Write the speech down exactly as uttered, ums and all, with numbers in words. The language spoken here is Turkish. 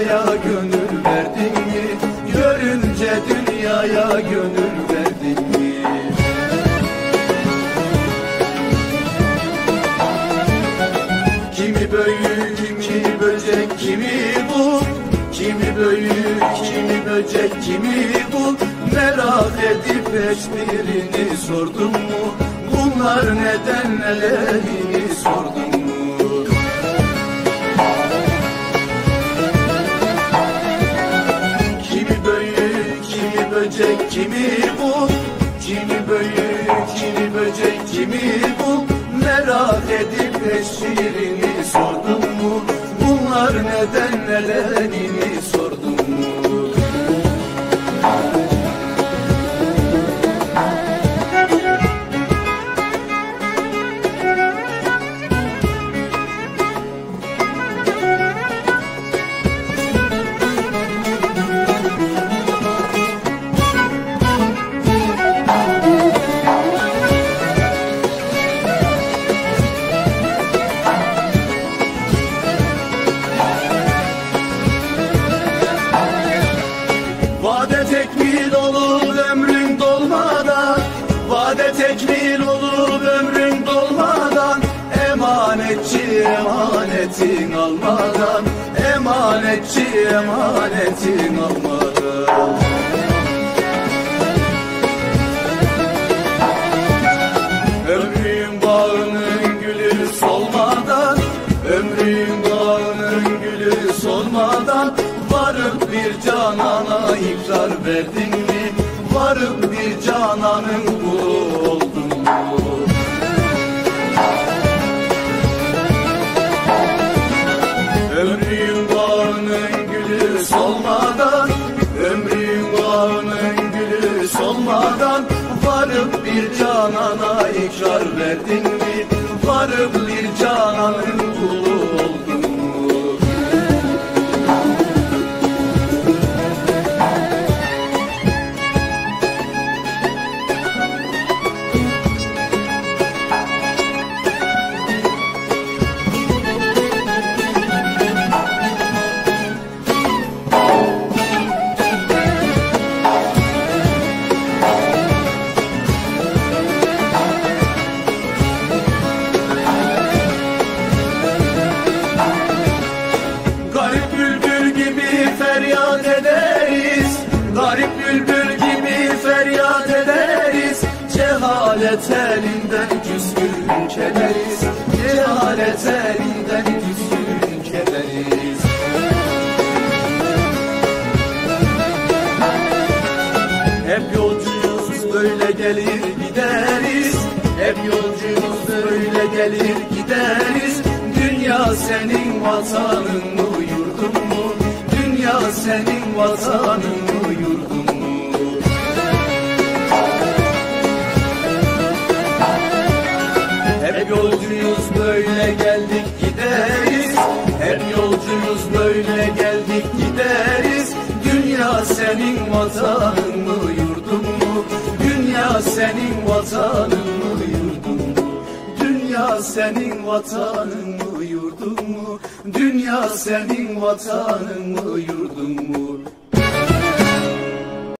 dünyaya gönül verdin mi? Görünce dünyaya gönül verdin mi? Kimi büyük, kimi böcek, kimi bu? Kimi büyük, kimi böcek, kimi bu? Merak edip hiçbirini sordun mu? Bunlar neden nelerini sordun mu? Kimi büyük, kimi böcek, kimi bu? Kimi büyük, kimi böcek, kimi bu? Merak edip hiçbirini sordun mu? Bunlar neden nelerini sordun mu? Vade tekmil olur ömrün dolmadan, vade tekmil olur ömrün dolmadan, emanetçi emanetin almadan, emanetçi emanetin almadan. Ömrün bağının gülü solmadan, ömrün bağının gülü solmadan, varıp bir canana ikrar verdin mi? Varıp bir cananın kulu oldun mu? Ömrün bağının gülü solmadan, ömrün bağının gülü solmadan, varıp bir canana ikrar verdin mi? Varıp bir cananın kulu oldun mu? Feryat ederiz, garip bülbül gibi feryat ederiz. Cehalet elinden küskün kederiz, cehalet elinden küskün kederiz. Hep yolcuyuz böyle gelir gideriz, hep yolcuyuz böyle gelir gideriz. Dünya senin vatanın mı, yurdun mu? Dünya senin vatanın mı, yurdun mu? Hep yolcuyuz böyle geldik gideriz, hep yolcuyuz böyle geldik gideriz. Dünya senin vatanın mı, yurdun mu? Dünya senin vatanın mı, yurdun mu? Dünya senin vatanın mı, yurdun mu? Dünya senin vatanın mı, yurdun mu?